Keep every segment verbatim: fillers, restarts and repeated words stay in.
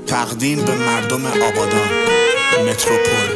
تقدیم به مردم آبادان متروپول.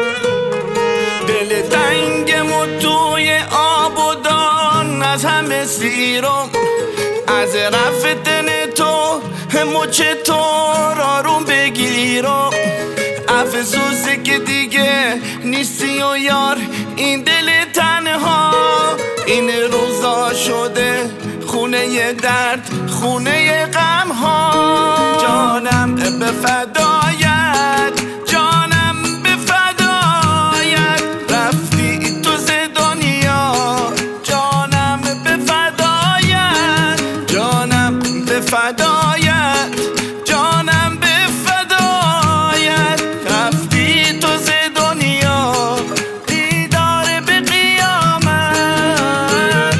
دل تنگم و توی آبادان از همه سیرم، از رفتن تو مچ تو آروم بگیرم. افسوسه که دیگه نیستی و یار این دل تنها، این روزا شده خونه درد، خونه غم ها. جانم به فدایت، جانم به فدایت، رفتی تو ز دنیا. جانم به فدایت، جانم به فدایت، جانم به فدایت، رفتی تو ز دنیا. دیدار به قیامت.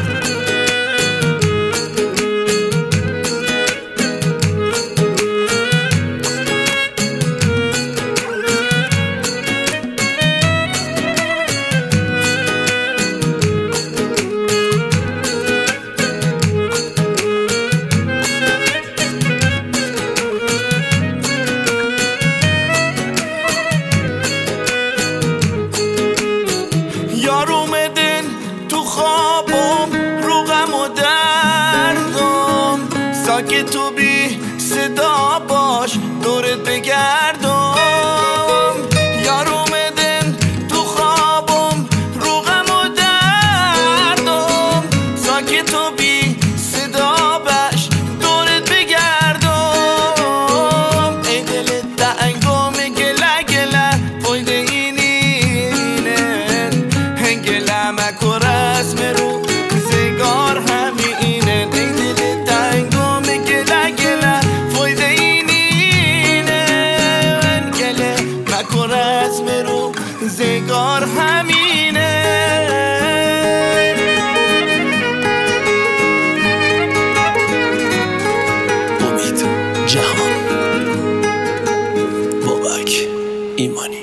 یار اومدن تو خوابم رو غم و دردم، ساکت تو بی صدا باش دورت بگردم. یار اومدن تو خوابم رو غم و دردم، ساکت تو بی صدا باش دورت بگردم. ای دل تنگم گله گله فایده مکو رسم رو زگار همینه. ای دل تنگم گله گله فایده اینینه، گله مکو رسم رو زگار همینه. امید جهان، بابک ایمانی.